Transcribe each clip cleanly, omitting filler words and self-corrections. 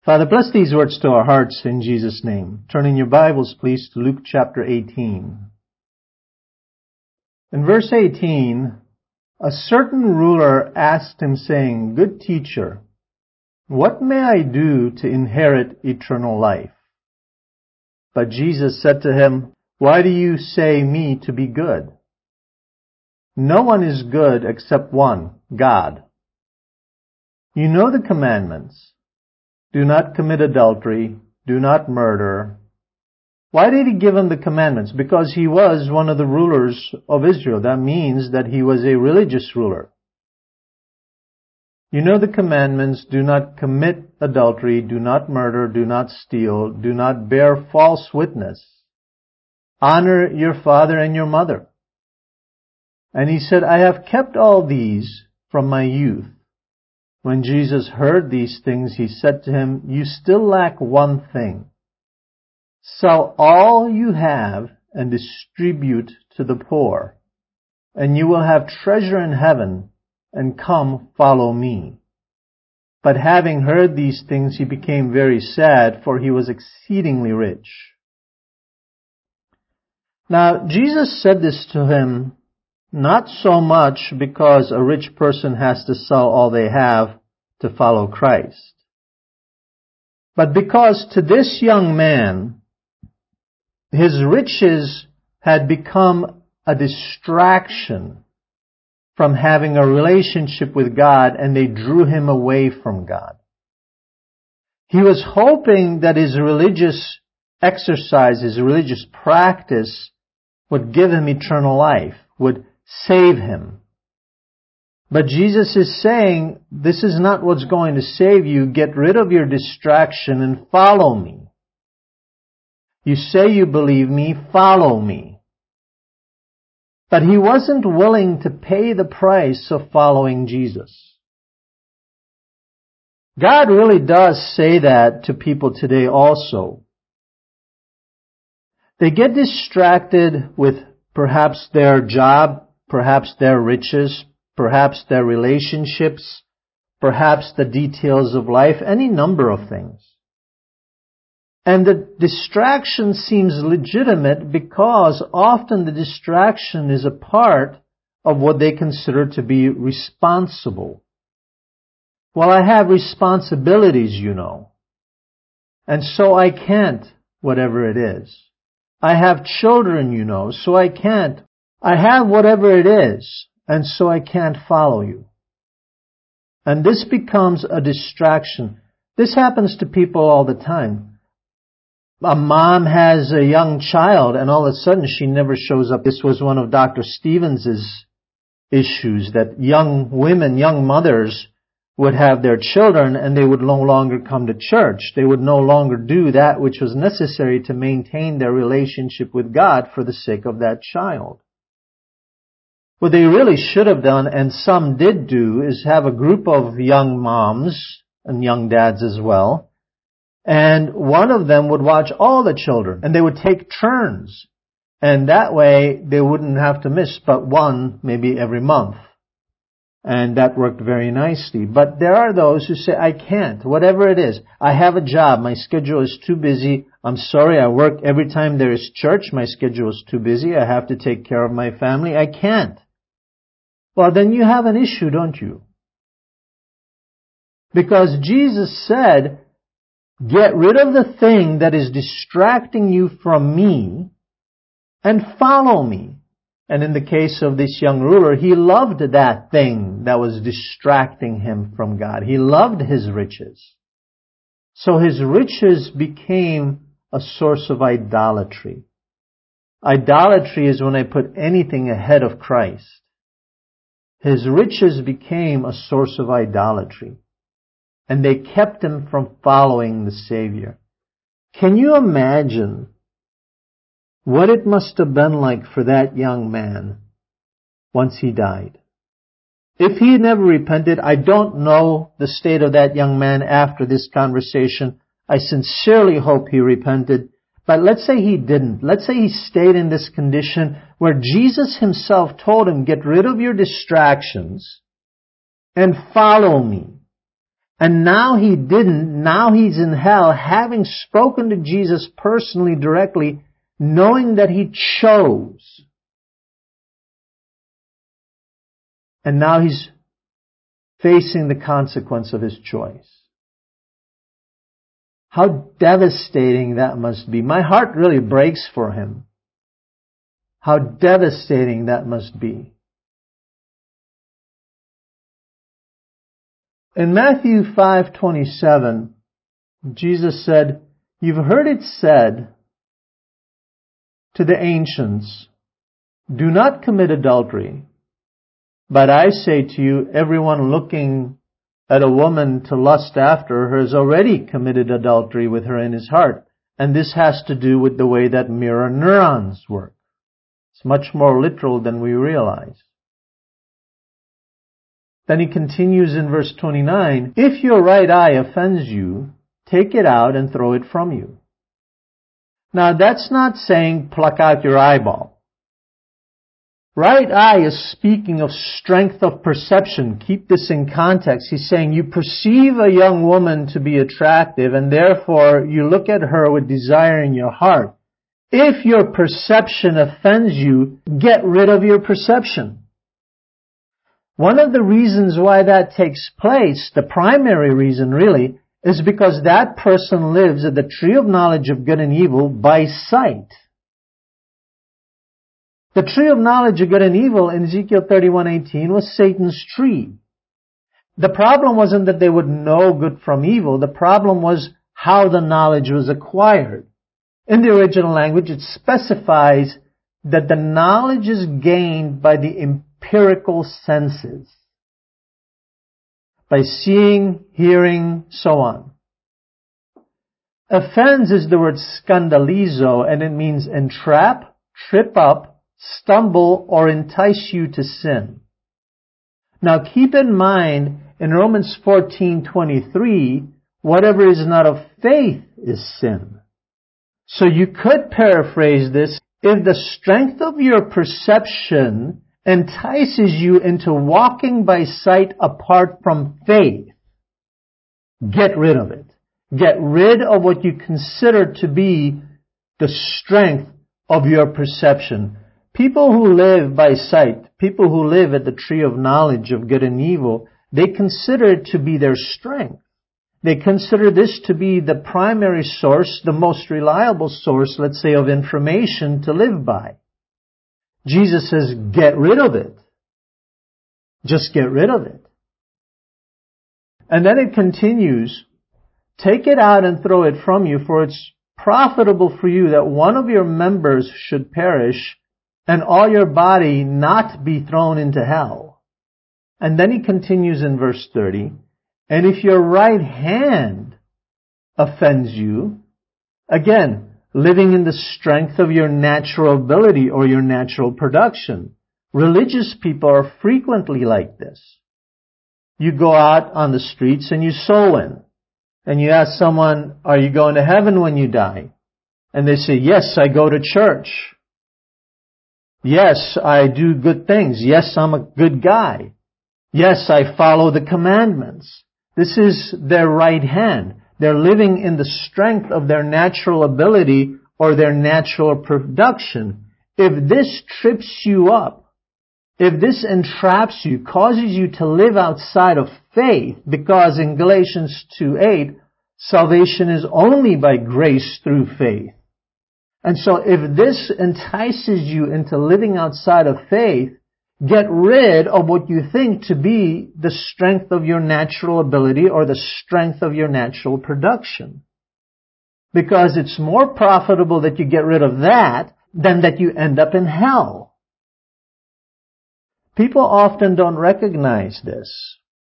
Father, bless these words to our hearts in Jesus' name. Turn in your Bibles, please, to Luke chapter 18. In verse 18, a certain ruler asked him, saying, "Good teacher, what may I do to inherit eternal life?" But Jesus said to him, "Why do you say me to be good? No one is good except one, God. You know the commandments. Do not commit adultery. Do not murder." Why did he give him the commandments? Because he was one of the rulers of Israel. That means that he was a religious ruler. You know the commandments. Do not commit adultery. Do not murder. Do not steal. Do not bear false witness. Honor your father and your mother. And he said, "I have kept all these from my youth." When Jesus heard these things, he said to him, "You still lack one thing. Sell all you have and distribute to the poor, and you will have treasure in heaven, and come follow me." But having heard these things, he became very sad, for he was exceedingly rich. Now, Jesus said this to him not so much because a rich person has to sell all they have to follow Christ, but because to this young man, his riches had become a distraction from having a relationship with God, and they drew him away from God. He was hoping that his religious exercise, his religious practice, would give him eternal life, would save him. But Jesus is saying, this is not what's going to save you. Get rid of your distraction and follow me. You say you believe me, follow me. But he wasn't willing to pay the price of following Jesus. God really does say that to people today also. They get distracted with perhaps their job, perhaps their riches, perhaps their relationships, perhaps the details of life, any number of things. And the distraction seems legitimate because often the distraction is a part of what they consider to be responsible. Well, I have responsibilities, you know, and so I can't, whatever it is. I have children, you know, so I can't. I have whatever it is, and so I can't follow you. And this becomes a distraction. This happens to people all the time. A mom has a young child, and all of a sudden she never shows up. This was one of Dr. Stevens's issues, that young women, young mothers, would have their children and they would no longer come to church. They would no longer do that which was necessary to maintain their relationship with God for the sake of that child. What they really should have done, and some did do, is have a group of young moms and young dads as well, and one of them would watch all the children, and they would take turns. And that way they wouldn't have to miss but one, maybe every month. And that worked very nicely. But there are those who say, I can't, whatever it is. I have a job. My schedule is too busy. I'm sorry, I work every time there is church. My schedule is too busy. I have to take care of my family. I can't. Well, then you have an issue, don't you? Because Jesus said, get rid of the thing that is distracting you from me and follow me. And in the case of this young ruler, he loved that thing that was distracting him from God. He loved his riches. So his riches became a source of idolatry. Idolatry is when I put anything ahead of Christ. His riches became a source of idolatry. And they kept him from following the Savior. Can you imagine what it must have been like for that young man once he died? If he had never repented, I don't know the state of that young man after this conversation. I sincerely hope he repented. But let's say he didn't. Let's say he stayed in this condition where Jesus himself told him, get rid of your distractions and follow me. And now he didn't. Now he's in hell, having spoken to Jesus personally, directly, knowing that he chose. And now he's facing the consequence of his choice. How devastating that must be. My heart really breaks for him. How devastating that must be. In Matthew 5:27, Jesus said, "You've heard it said to the ancients, 'Do not commit adultery.' But I say to you, everyone looking at a woman to lust after her has already committed adultery with her in his heart." And this has to do with the way that mirror neurons work. It's much more literal than we realize. Then he continues in verse 29, "If your right eye offends you, take it out and throw it from you." Now that's not saying pluck out your eyeball. Right eye is speaking of strength of perception. Keep this in context. He's saying you perceive a young woman to be attractive and therefore you look at her with desire in your heart. If your perception offends you, get rid of your perception. One of the reasons why that takes place, the primary reason really, is because that person lives at the tree of knowledge of good and evil by sight. The tree of knowledge of good and evil in Ezekiel 31:18 was Satan's tree. The problem wasn't that they would know good from evil. The problem was how the knowledge was acquired. In the original language, it specifies that the knowledge is gained by the empirical senses. By seeing, hearing, so on. Offense is the word scandalizo, and it means entrap, trip up, stumble, or entice you to sin. Now keep in mind, in Romans 14:23, whatever is not of faith is sin. So you could paraphrase this, if the strength of your perception entices you into walking by sight apart from faith, get rid of it. Get rid of what you consider to be the strength of your perception. People who live by sight, people who live at the tree of knowledge of good and evil, they consider it to be their strength. They consider this to be the primary source, the most reliable source, let's say, of information to live by. Jesus says, get rid of it. Just get rid of it. And then it continues, take it out and throw it from you, for it's profitable for you that one of your members should perish and all your body not be thrown into hell. And then he continues in verse 30, and if your right hand offends you, again, living in the strength of your natural ability or your natural production. Religious people are frequently like this. You go out on the streets and you soul win. And you ask someone, are you going to heaven when you die? And they say, yes, I go to church. Yes, I do good things. Yes, I'm a good guy. Yes, I follow the commandments. This is their right hand. They're living in the strength of their natural ability or their natural production. If this trips you up, if this entraps you, causes you to live outside of faith, because in Galatians 2:8, salvation is only by grace through faith. And so if this entices you into living outside of faith, get rid of what you think to be the strength of your natural ability or the strength of your natural production. Because it's more profitable that you get rid of that than that you end up in hell. People often don't recognize this.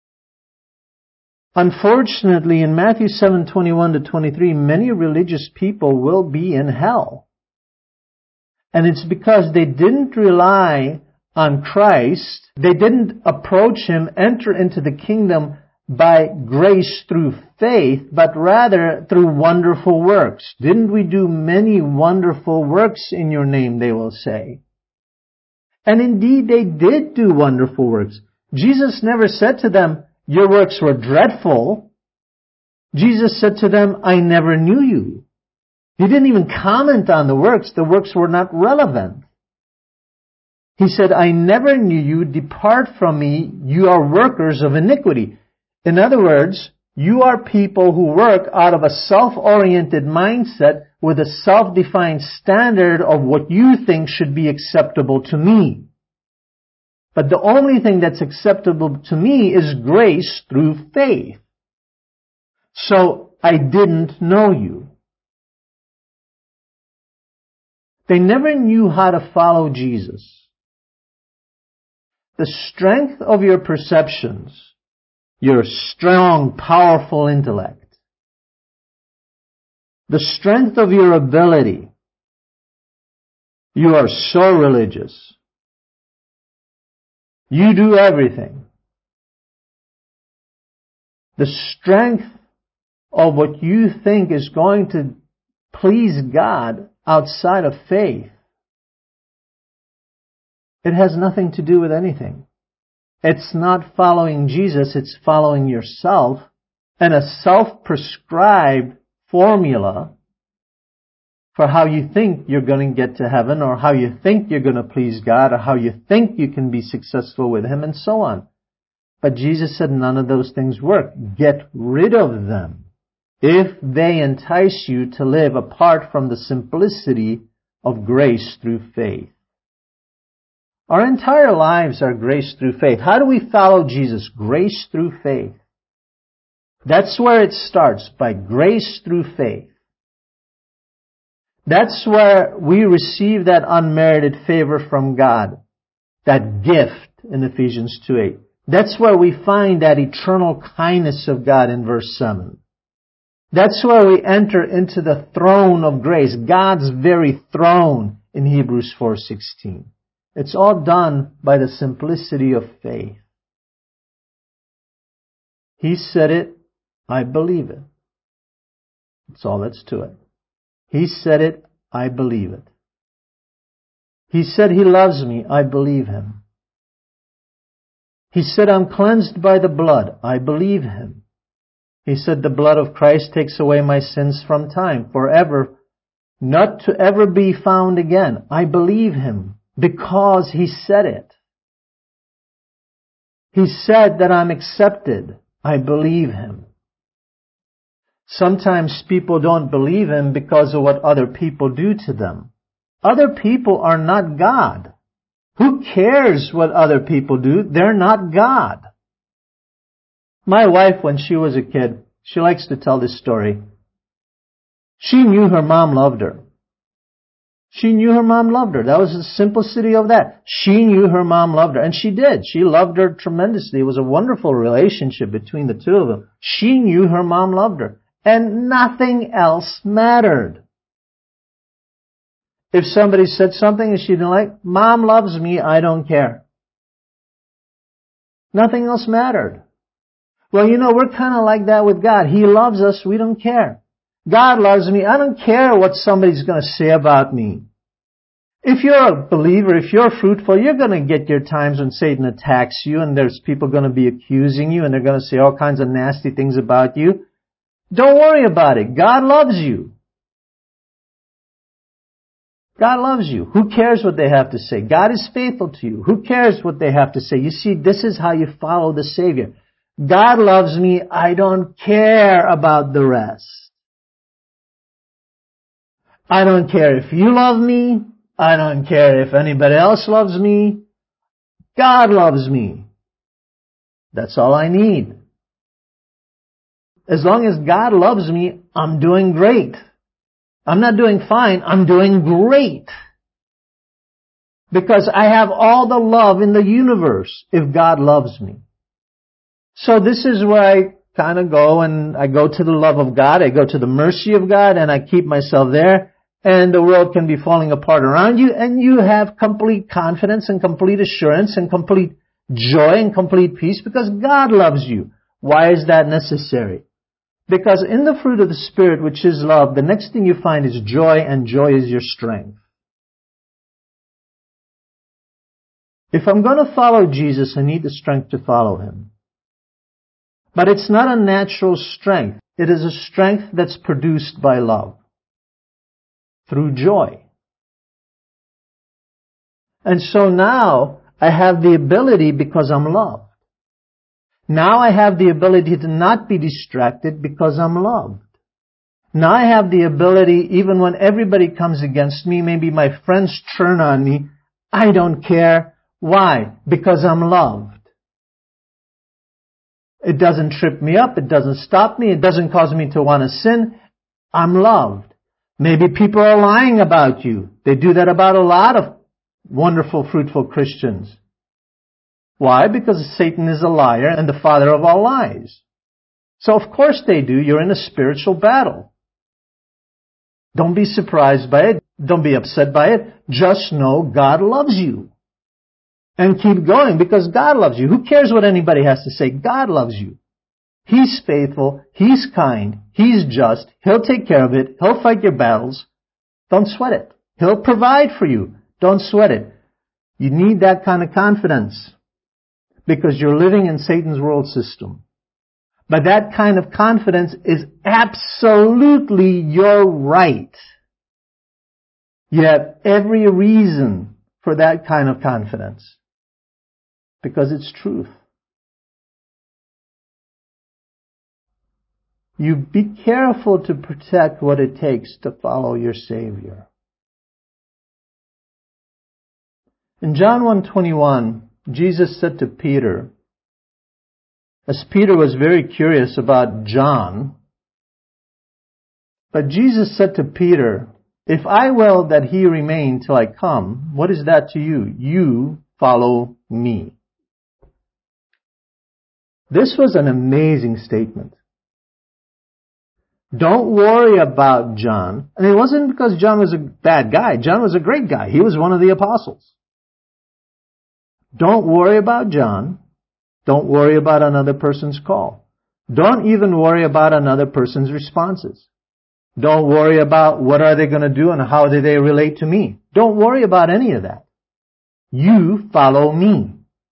Unfortunately, in Matthew 7:21-23, many religious people will be in hell. And it's because they didn't rely on Christ. They didn't approach Him, enter into the kingdom by grace through faith, but rather through wonderful works. Didn't we do many wonderful works in your name, they will say. And indeed, they did do wonderful works. Jesus never said to them, your works were dreadful. Jesus said to them, I never knew you. He didn't even comment on the works. The works were not relevant. He said, I never knew you. Depart from me. You are workers of iniquity. In other words, you are people who work out of a self-oriented mindset with a self-defined standard of what you think should be acceptable to me. But the only thing that's acceptable to me is grace through faith. So I didn't know you. They never knew how to follow Jesus. The strength of your perceptions, your strong, powerful intellect, the strength of your ability, you are so religious. You do everything. The strength of what you think is going to please God outside of faith, it has nothing to do with anything. It's not following Jesus, it's following yourself and a self-prescribed formula for how you think you're going to get to heaven, or how you think you're going to please God, or how you think you can be successful with Him, and so on. But Jesus said none of those things work. Get rid of them if they entice you to live apart from the simplicity of grace through faith. Our entire lives are grace through faith. How do we follow Jesus? Grace through faith. That's where it starts, by grace through faith. That's where we receive that unmerited favor from God, that gift in Ephesians 2:8. That's where we find that eternal kindness of God in verse 7. That's where we enter into the throne of grace, God's very throne in Hebrews 4:16. It's all done by the simplicity of faith. He said it, I believe it. That's all that's to it. He said it, I believe it. He said He loves me, I believe Him. He said I'm cleansed by the blood, I believe Him. He said the blood of Christ takes away my sins from time, forever, not to ever be found again. I believe Him because He said it. He said that I'm accepted. I believe Him. Sometimes people don't believe Him because of what other people do to them. Other people are not God. Who cares what other people do? They're not God. My wife, when she was a kid, she likes to tell this story. She knew her mom loved her. She knew her mom loved her. That was the simplicity of that. She knew her mom loved her. And she did. She loved her tremendously. It was a wonderful relationship between the two of them. She knew her mom loved her. And nothing else mattered. If somebody said something and she didn't like, Mom loves me, I don't care. Nothing else mattered. Well, we're kind of like that with God. He loves us, we don't care. God loves me, I don't care what somebody's going to say about me. If you're a believer, if you're fruitful, you're going to get your times when Satan attacks you and there's people going to be accusing you and they're going to say all kinds of nasty things about you. Don't worry about it. God loves you. God loves you. Who cares what they have to say? God is faithful to you. Who cares what they have to say? You see, this is how you follow the Savior. God loves me. I don't care about the rest. I don't care if you love me. I don't care if anybody else loves me. God loves me. That's all I need. As long as God loves me, I'm doing great. I'm not doing fine, I'm doing great. Because I have all the love in the universe if God loves me. So this is where I kind of go, and I go to the love of God, I go to the mercy of God, and I keep myself there. And the world can be falling apart around you, and you have complete confidence and complete assurance and complete joy and complete peace because God loves you. Why is that necessary? Because in the fruit of the Spirit, which is love, the next thing you find is joy, and joy is your strength. If I'm going to follow Jesus, I need the strength to follow Him. But it's not a natural strength. It is a strength that's produced by love, through joy. And so now I have the ability because I'm loved. Now I have the ability to not be distracted because I'm loved. Now I have the ability, even when everybody comes against me, maybe my friends turn on me, I don't care. Why? Because I'm loved. It doesn't trip me up. It doesn't stop me. It doesn't cause me to want to sin. I'm loved. Maybe people are lying about you. They do that about a lot of wonderful, fruitful Christians. Why? Because Satan is a liar and the father of all lies. So of course they do. You're in a spiritual battle. Don't be surprised by it. Don't be upset by it. Just know God loves you. And keep going because God loves you. Who cares what anybody has to say? God loves you. He's faithful. He's kind. He's just. He'll take care of it. He'll fight your battles. Don't sweat it. He'll provide for you. Don't sweat it. You need that kind of confidence because you're living in Satan's world system. But that kind of confidence is absolutely your right. You have every reason for that kind of confidence because it's truth. You be careful to protect what it takes to follow your Savior. In John 1:21, Jesus said to Peter, as Peter was very curious about John, but Jesus said to Peter, if I will that he remain till I come, what is that to you? You follow me. This was an amazing statement. Don't worry about John. And it wasn't because John was a bad guy. John was a great guy. He was one of the apostles. Don't worry about John. Don't worry about another person's call. Don't even worry about another person's responses. Don't worry about what are they going to do and how do they relate to me. Don't worry about any of that. You follow me.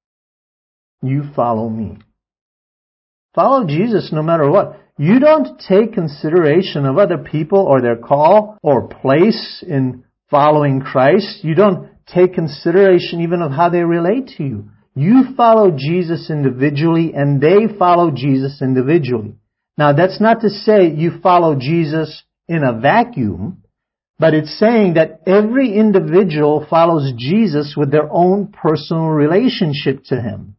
You follow me. Follow Jesus no matter what. You don't take consideration of other people or their call or place in following Christ. You don't take consideration even of how they relate to you. You follow Jesus individually and they follow Jesus individually. Now that's not to say you follow Jesus in a vacuum, but it's saying that every individual follows Jesus with their own personal relationship to Him.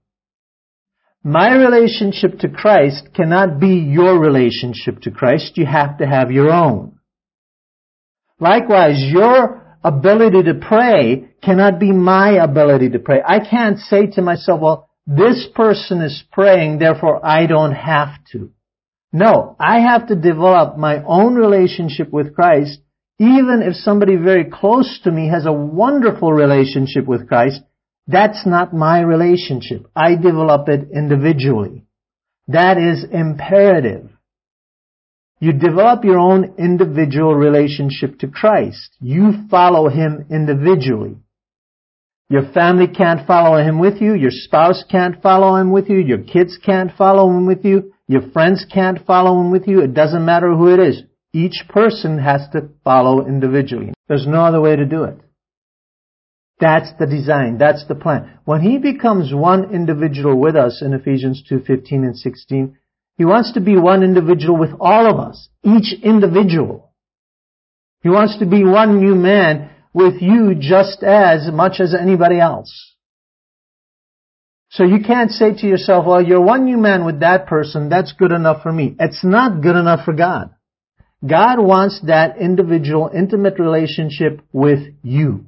My relationship to Christ cannot be your relationship to Christ. You have to have your own. Likewise, your ability to pray cannot be my ability to pray. I can't say to myself, well, this person is praying, therefore I don't have to. No, I have to develop my own relationship with Christ, even if somebody very close to me has a wonderful relationship with Christ. That's not my relationship. I develop it individually. That is imperative. You develop your own individual relationship to Christ. You follow Him individually. Your family can't follow Him with you. Your spouse can't follow Him with you. Your kids can't follow Him with you. Your friends can't follow Him with you. It doesn't matter who it is. Each person has to follow individually. There's no other way to do it. That's the design. That's the plan. When He becomes one individual with us in Ephesians 2:15 and 16, He wants to be one individual with all of us. Each individual. He wants to be one new man with you just as much as anybody else. So you can't say to yourself, well, you're one new man with that person. That's good enough for me. It's not good enough for God. God wants that individual, intimate relationship with you.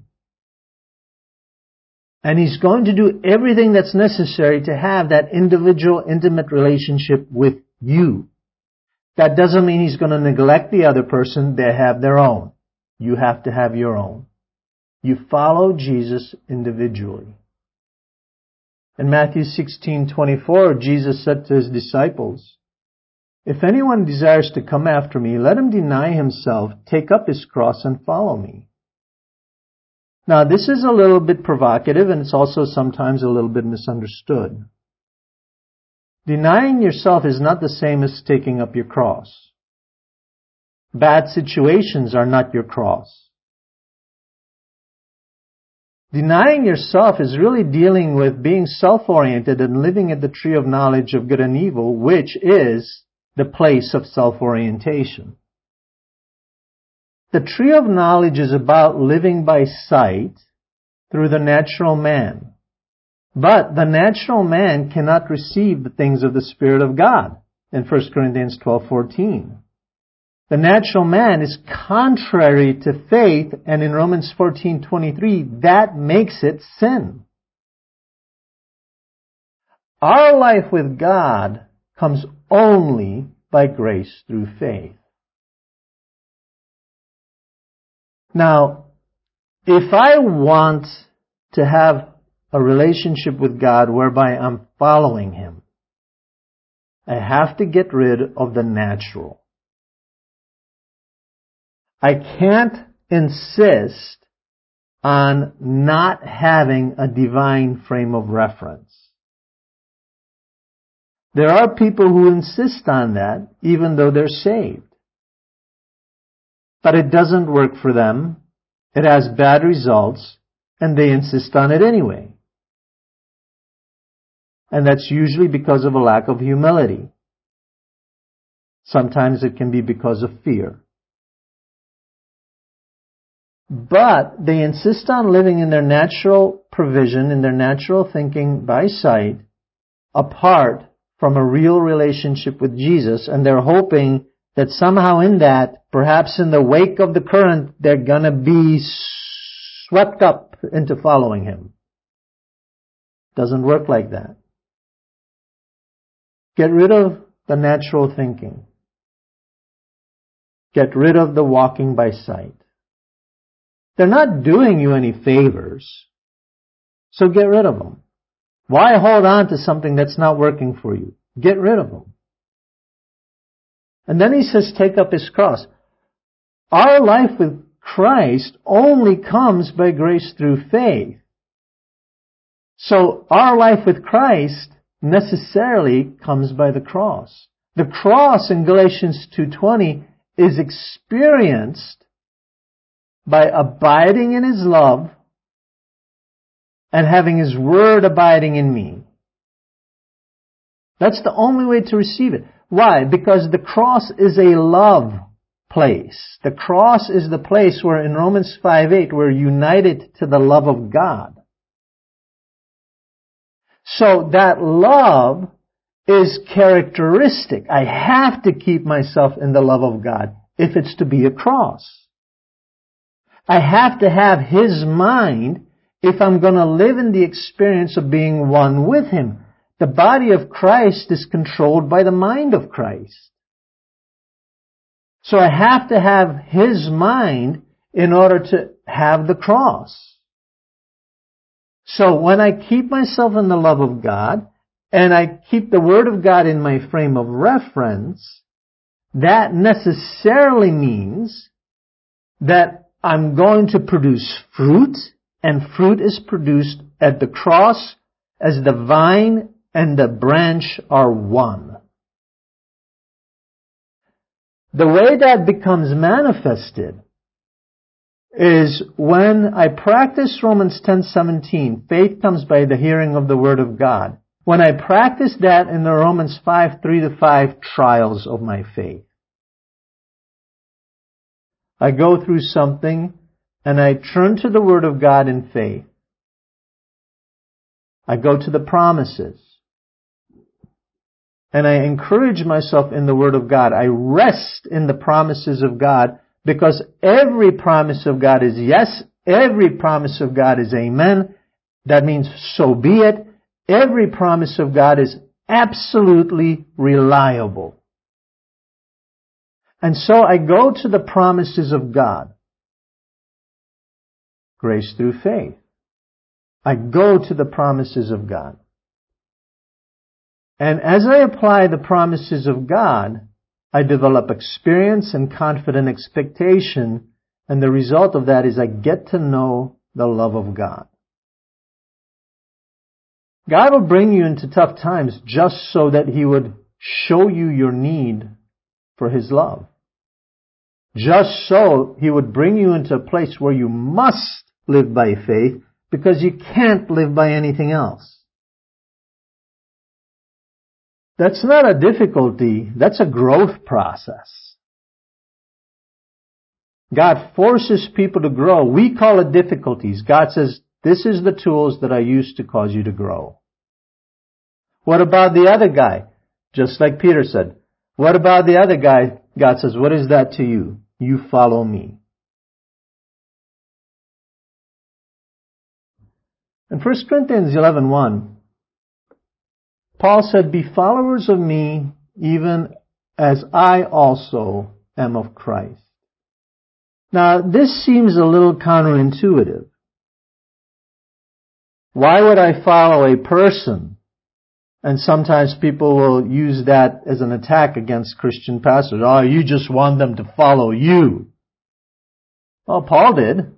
And He's going to do everything that's necessary to have that individual, intimate relationship with you. That doesn't mean He's going to neglect the other person. They have their own. You have to have your own. You follow Jesus individually. In Matthew 16:24, Jesus said to His disciples, if anyone desires to come after me, let him deny himself, take up his cross, and follow me. Now, this is a little bit provocative, and it's also sometimes a little bit misunderstood. Denying yourself is not the same as taking up your cross. Bad situations are not your cross. Denying yourself is really dealing with being self-oriented and living at the tree of knowledge of good and evil, which is the place of self-orientation. The tree of knowledge is about living by sight through the natural man. But the natural man cannot receive the things of the Spirit of God in 1 Corinthians 12:14. The natural man is contrary to faith, and in Romans 14:23, that makes it sin. Our life with God comes only by grace through faith. Now, if I want to have a relationship with God whereby I'm following Him, I have to get rid of the natural. I can't insist on not having a divine frame of reference. There are people who insist on that even though they're saved. But it doesn't work for them. It has bad results, and they insist on it anyway. And that's usually because of a lack of humility. Sometimes it can be because of fear. But they insist on living in their natural provision, in their natural thinking by sight, apart from a real relationship with Jesus, and they're hoping that somehow in that, perhaps in the wake of the current, they're gonna be swept up into following Him. Doesn't work like that. Get rid of the natural thinking. Get rid of the walking by sight. They're not doing you any favors, so get rid of them. Why hold on to something that's not working for you? Get rid of them. And then he says, take up his cross. Our life with Christ only comes by grace through faith. So our life with Christ necessarily comes by the cross. The cross in Galatians 2:20 is experienced by abiding in His love and having His Word abiding in me. That's the only way to receive it. Why? Because the cross is a love place. The cross is the place where in Romans 5:8 we're united to the love of God. So that love is characteristic. I have to keep myself in the love of God if it's to be a cross. I have to have His mind if I'm going to live in the experience of being one with Him. The body of Christ is controlled by the mind of Christ. So I have to have His mind in order to have the cross. So when I keep myself in the love of God, and I keep the Word of God in my frame of reference, that necessarily means that I'm going to produce fruit, and fruit is produced at the cross as the vine and the branch are one. The way that becomes manifested is when I practice Romans 10:17, faith comes by the hearing of the Word of God. When I practice that in the Romans 5:3-5 trials of my faith, I go through something and I turn to the Word of God in faith. I go to the promises. And I encourage myself in the Word of God. I rest in the promises of God because every promise of God is yes. Every promise of God is amen. That means so be it. Every promise of God is absolutely reliable. And so I go to the promises of God. Grace through faith. I go to the promises of God. And as I apply the promises of God, I develop experience and confident expectation, and the result of that is I get to know the love of God. God will bring you into tough times just so that He would show you your need for His love. Just so He would bring you into a place where you must live by faith because you can't live by anything else. That's not a difficulty, that's a growth process. God forces people to grow. We call it difficulties. God says, this is the tools that I use to cause you to grow. What about the other guy? Just like Peter said, what about the other guy? God says, what is that to you? You follow me. In 1 Corinthians 11:1, Paul said, be followers of me, even as I also am of Christ. Now, this seems a little counterintuitive. Why would I follow a person? And sometimes people will use that as an attack against Christian pastors. Oh, you just want them to follow you. Well, Paul did.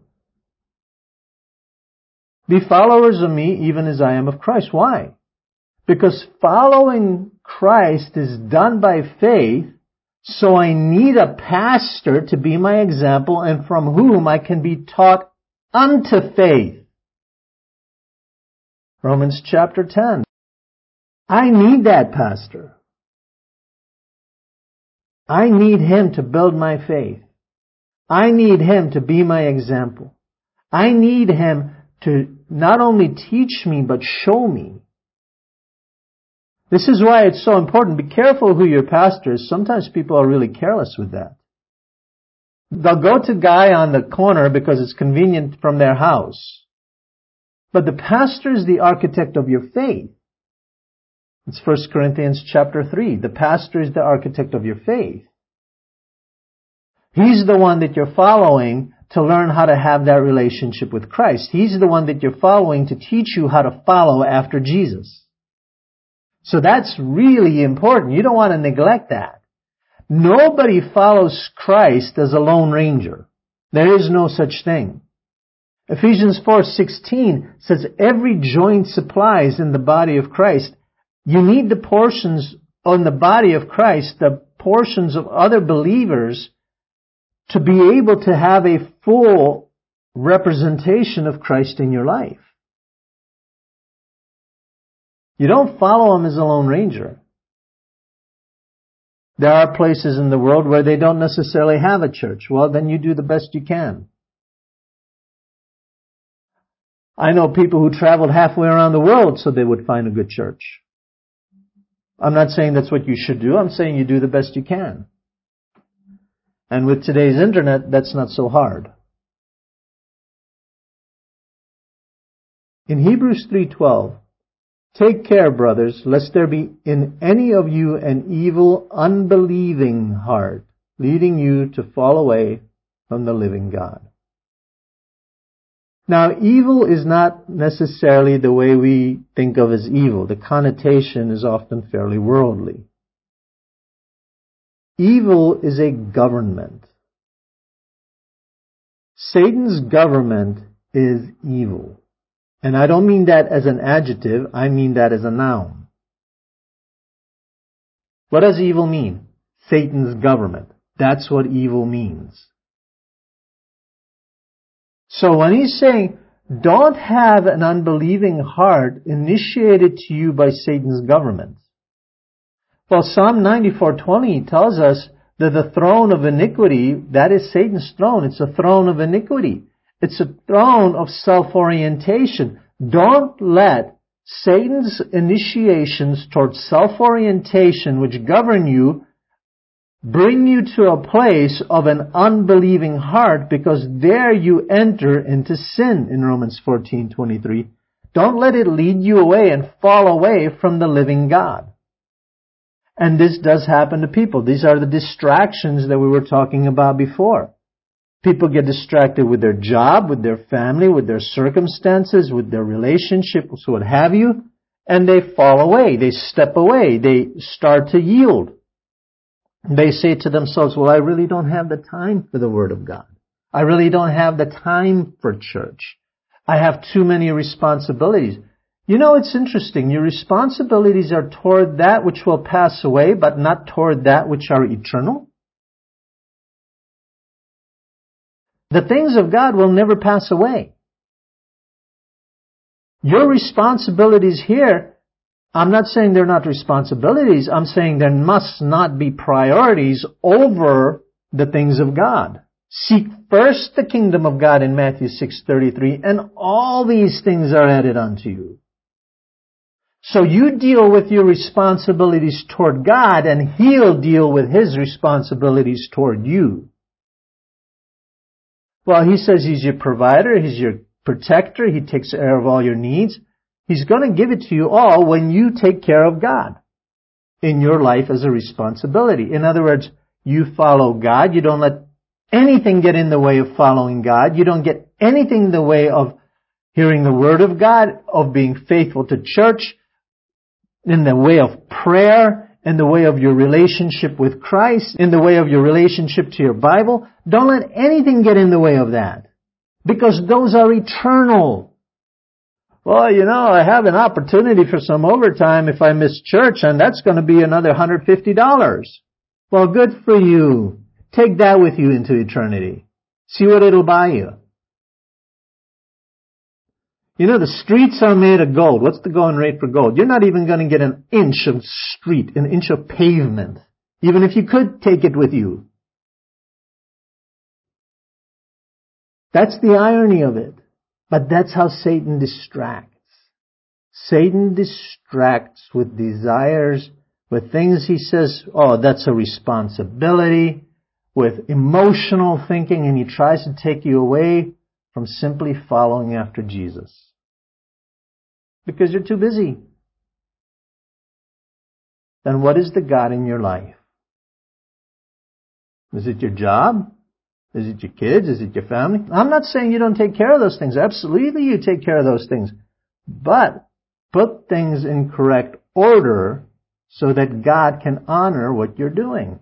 Be followers of me even as I am of Christ. Why? Because following Christ is done by faith, so I need a pastor to be my example and from whom I can be taught unto faith. Romans chapter 10. I need that pastor. I need him to build my faith. I need him to be my example. I need him to not only teach me, but show me. This is why it's so important. Be careful who your pastor is. Sometimes people are really careless with that. They'll go to guy on the corner because it's convenient from their house. But the pastor is the architect of your faith. It's 1 Corinthians chapter 3. The pastor is the architect of your faith. He's the one that you're following to learn how to have that relationship with Christ. He's the one that you're following to teach you how to follow after Jesus. So that's really important. You don't want to neglect that. Nobody follows Christ as a lone ranger. There is no such thing. Ephesians 4:16 says every joint supplies in the body of Christ. You need the portions on the body of Christ, the portions of other believers, to be able to have a full representation of Christ in your life. You don't follow Him as a lone ranger. There are places in the world where they don't necessarily have a church. Well, then you do the best you can. I know people who traveled halfway around the world so they would find a good church. I'm not saying that's what you should do. I'm saying you do the best you can. And with today's internet, that's not so hard. In Hebrews 3:12, take care, brothers, lest there be in any of you an evil, unbelieving heart, leading you to fall away from the living God. Now, evil is not necessarily the way we think of as evil. The connotation is often fairly worldly. Evil is a government. Satan's government is evil. And I don't mean that as an adjective, I mean that as a noun. What does evil mean? Satan's government. That's what evil means. So when he's saying, don't have an unbelieving heart initiated to you by Satan's government. Well, Psalm 94:20 tells us that the throne of iniquity, that is Satan's throne. It's a throne of iniquity. It's a throne of self-orientation. Don't let Satan's initiations towards self-orientation, which govern you, bring you to a place of an unbelieving heart, because there you enter into sin in Romans 14:23. Don't let it lead you away and fall away from the living God. And this does happen to people. These are the distractions that we were talking about before. People get distracted with their job, with their family, with their circumstances, with their relationships, what have you, and they fall away. They step away. They start to yield. They say to themselves, well, I really don't have the time for the Word of God. I really don't have the time for church. I have too many responsibilities. You know, it's interesting. Your responsibilities are toward that which will pass away, but not toward that which are eternal. The things of God will never pass away. Your responsibilities here, I'm not saying they're not responsibilities. I'm saying there must not be priorities over the things of God. Seek first the kingdom of God in Matthew 6:33, and all these things are added unto you. So you deal with your responsibilities toward God, and He'll deal with His responsibilities toward you. Well, He says He's your provider, He's your protector, He takes care of all your needs. He's going to give it to you all when you take care of God in your life as a responsibility. In other words, you follow God. You don't let anything get in the way of following God. You don't get anything in the way of hearing the Word of God, of being faithful to church, in the way of prayer, in the way of your relationship with Christ, in the way of your relationship to your Bible. Don't let anything get in the way of that, because those are eternal. Well, you know, I have an opportunity for some overtime if I miss church, and that's going to be another $150. Well, good for you. Take that with you into eternity. See what it'll buy you. You know, the streets are made of gold. What's the going rate for gold? You're not even going to get an inch of street, an inch of pavement, even if you could take it with you. That's the irony of it. But that's how Satan distracts. Satan distracts with desires, with things he says, oh, that's a responsibility, with emotional thinking, and he tries to take you away from simply following after Jesus. Because you're too busy. Then what is the God in your life? Is it your job? Is it your kids? Is it your family? I'm not saying you don't take care of those things. Absolutely you take care of those things. But put things in correct order so that God can honor what you're doing.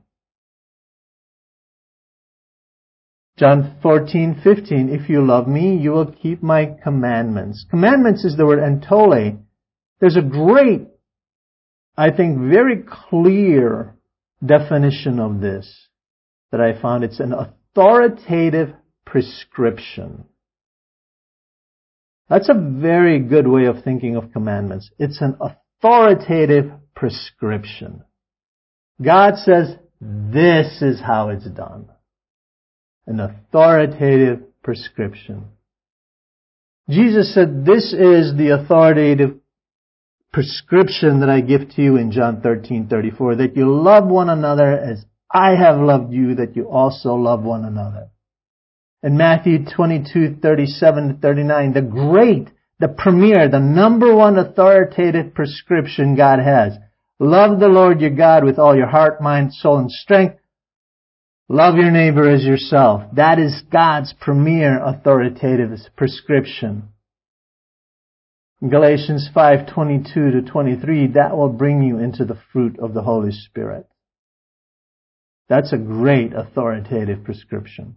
John 14:15, if you love me, you will keep my commandments. Commandments is the word entole. There's a great, I think, very clear definition of this that I found. It's an authoritative prescription. That's a very good way of thinking of commandments. It's an authoritative prescription. God says, this is how it's done. An authoritative prescription. Jesus said, this is the authoritative prescription that I give to you in John 13:34, that you love one another as I have loved you, that you also love one another. In Matthew 22:37-39, the premier, the number one authoritative prescription God has. Love the Lord your God with all your heart, mind, soul, and strength. Love your neighbor as yourself. That is God's premier authoritative prescription. In Galatians 5:22-23, that will bring you into the fruit of the Holy Spirit. That's a great authoritative prescription.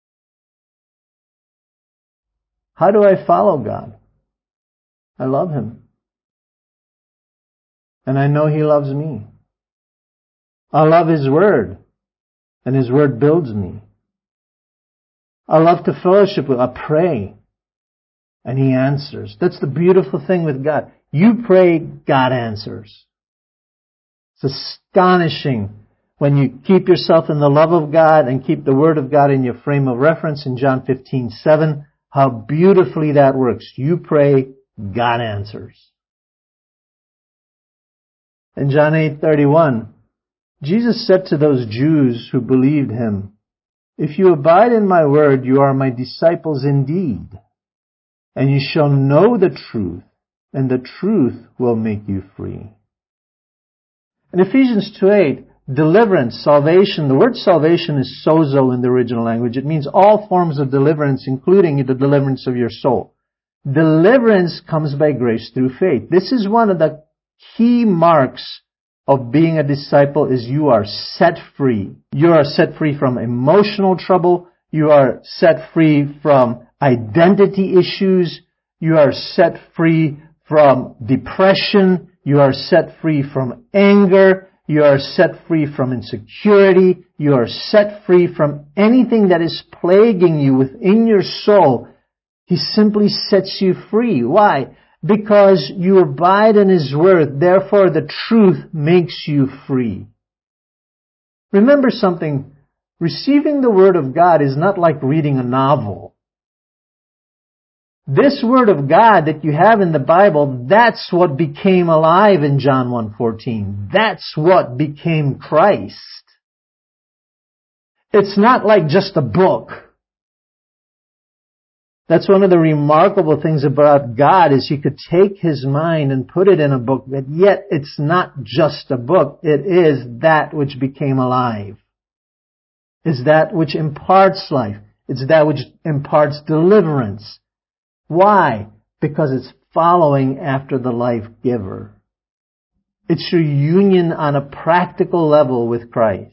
How do I follow God? I love Him. And I know He loves me. I love His Word. And His Word builds me. I love to fellowship with Him. I pray. And He answers. That's the beautiful thing with God. You pray, God answers. It's astonishing when you keep yourself in the love of God and keep the Word of God in your frame of reference in John 15:7, how beautifully that works. You pray, God answers. In John 8:31, Jesus said to those Jews who believed Him, if you abide in my word, you are my disciples indeed, and you shall know the truth, and the truth will make you free. In Ephesians 2:8, deliverance, salvation, the word salvation is sozo in the original language. It means all forms of deliverance, including the deliverance of your soul. Deliverance comes by grace through faith. This is one of the key marks of being a disciple, is you are set free. You are set free from emotional trouble. You are set free from identity issues. You are set free from depression. You are set free from anger. You are set free from insecurity. You are set free from anything that is plaguing you within your soul. He simply sets you free. Why? Because you abide in His Word. Therefore, the truth makes you free. Remember something. Receiving the Word of God is not like reading a novel. This Word of God that you have in the Bible, that's what became alive in John 1:14. That's what became Christ. It's not like just a book. That's one of the remarkable things about God is He could take His mind and put it in a book, but yet it's not just a book. It is that which became alive. It's that which imparts life. It's that which imparts deliverance. Why? Because it's following after the life giver. It's your union on a practical level with Christ.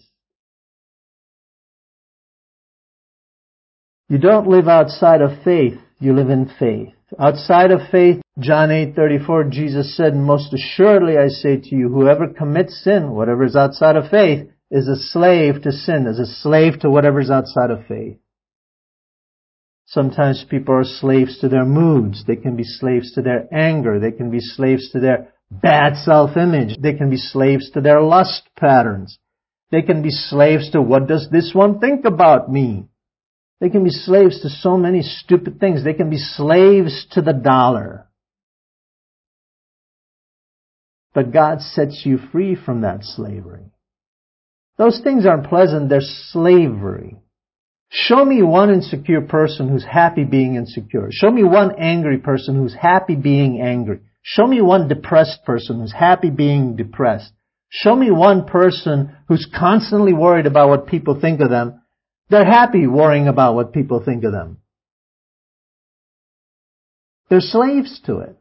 You don't live outside of faith, you live in faith. Outside of faith, John 8:34, Jesus said, "Most assuredly I say to you, whoever commits sin, whatever is outside of faith, is a slave to sin, is a slave to whatever is outside of faith." Sometimes people are slaves to their moods. They can be slaves to their anger. They can be slaves to their bad self-image. They can be slaves to their lust patterns. They can be slaves to, what does this one think about me? They can be slaves to so many stupid things. They can be slaves to the dollar. But God sets you free from that slavery. Those things aren't pleasant. They're slavery. Show me one insecure person who's happy being insecure. Show me one angry person who's happy being angry. Show me one depressed person who's happy being depressed. Show me one person who's constantly worried about what people think of them. They're happy worrying about what people think of them. They're slaves to it.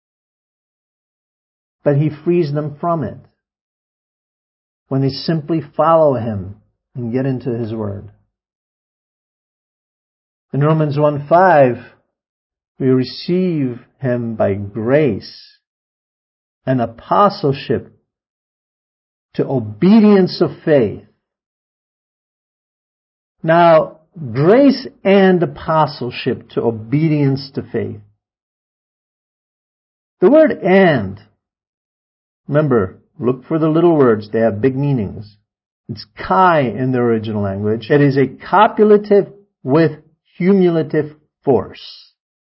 But He frees them from it when they simply follow Him and get into His Word. In Romans 1:5, we receive Him by grace and apostleship to obedience of faith. Now, grace and apostleship to obedience to faith. The word "and," remember, look for the little words. They have big meanings. It's kai in the original language. It is a copulative with cumulative force.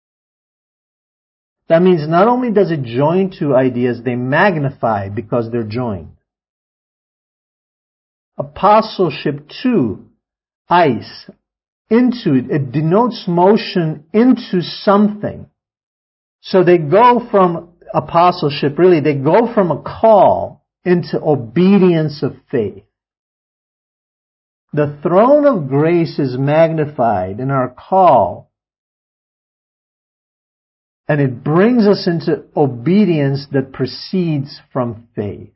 That means not only does it join two ideas, they magnify because they're joined. Apostleship to, eis, into, it denotes motion into something. So they go from apostleship, really, they go from a call into obedience of faith. The throne of grace is magnified in our call, and it brings us into obedience that proceeds from faith.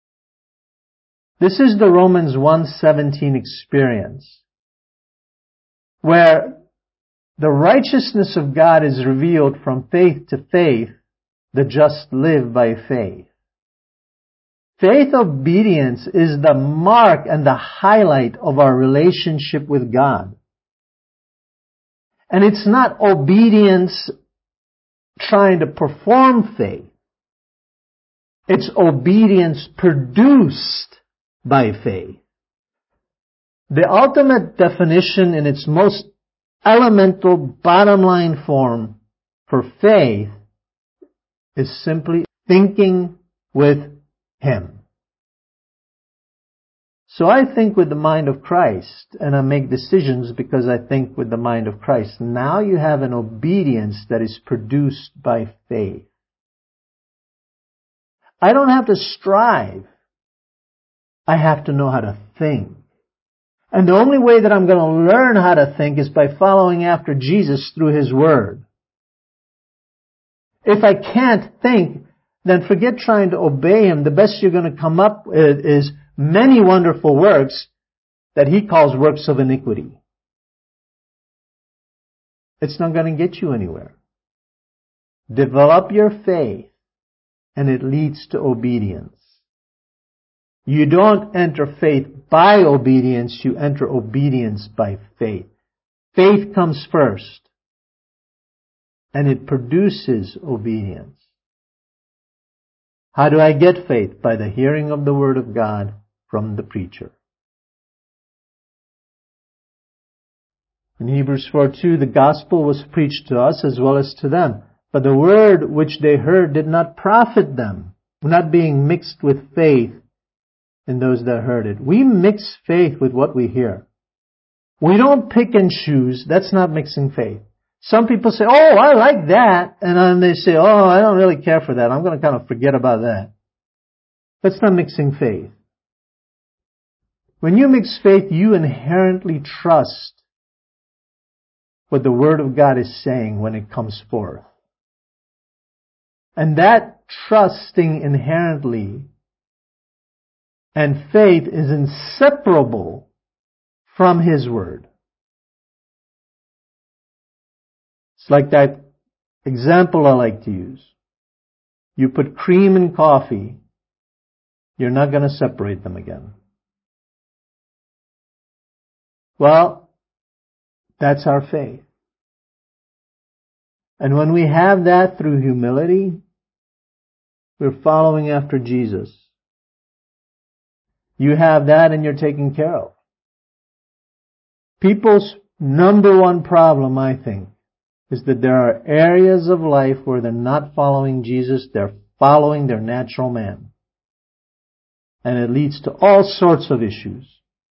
This is the Romans 1:17 experience, where the righteousness of God is revealed from faith to faith. The just live by faith. Faith obedience is the mark and the highlight of our relationship with God. And it's not obedience trying to perform faith. It's obedience produced by faith. The ultimate definition in its most elemental bottom line form for faith is simply thinking with Him. So I think with the mind of Christ, and I make decisions because I think with the mind of Christ. Now you have an obedience that is produced by faith. I don't have to strive. I have to know how to think. And the only way that I'm going to learn how to think is by following after Jesus through His Word. If I can't think, then forget trying to obey Him. The best you're going to come up with is many wonderful works that He calls works of iniquity. It's not going to get you anywhere. Develop your faith, and it leads to obedience. You don't enter faith by obedience, you enter obedience by faith. Faith comes first, and it produces obedience. How do I get faith? By the hearing of the Word of God from the preacher. In Hebrews 4:2, the gospel was preached to us as well as to them. But the word which they heard did not profit them, not being mixed with faith in those that heard it. We mix faith with what we hear. We don't pick and choose. That's not mixing faith. Some people say, oh, I like that. And then they say, oh, I don't really care for that. I'm going to kind of forget about that. That's not mixing faith. When you mix faith, you inherently trust what the Word of God is saying when it comes forth. And that trusting inherently and faith is inseparable from His Word. It's like that example I like to use. You put cream in coffee, you're not going to separate them again. Well, that's our faith. And when we have that through humility, we're following after Jesus. You have that and you're taken care of. People's number one problem, I think, is that there are areas of life where they're not following Jesus, they're following their natural man. And it leads to all sorts of issues.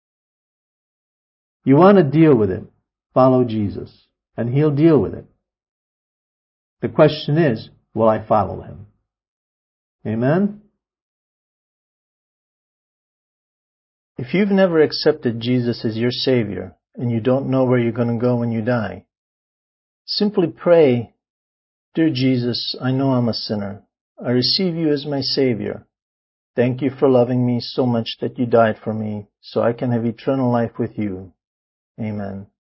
You want to deal with it, follow Jesus, and He'll deal with it. The question is, will I follow Him? Amen? If you've never accepted Jesus as your Savior, and you don't know where you're going to go when you die, simply pray, Dear Jesus, I know I'm a sinner. I receive You as my Savior. Thank You for loving me so much that You died for me, so I can have eternal life with You. Amen.